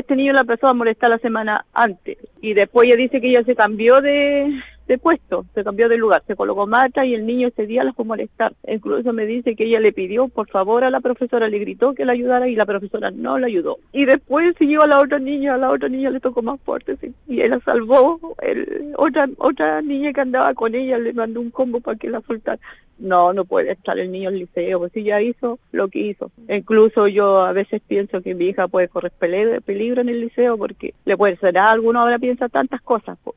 este niño la empezó a molestar la semana antes. Y después ella dice que ella se cambió de puesto, se cambió de lugar, se colocó mata y el niño ese día la fue a molestar. Incluso me dice que ella le pidió por favor a la profesora, le gritó que la ayudara y la profesora no la ayudó. Y después siguió a la otra niña le tocó más fuerte, sí, y él la salvó. Otra niña que andaba con ella le mandó un combo para que la soltara. No puede estar el niño en el liceo, pues si ya hizo lo que hizo. Incluso yo a veces pienso que mi hija puede correr peligro en el liceo porque le puede ser alguno, ahora piensa tantas cosas, pues.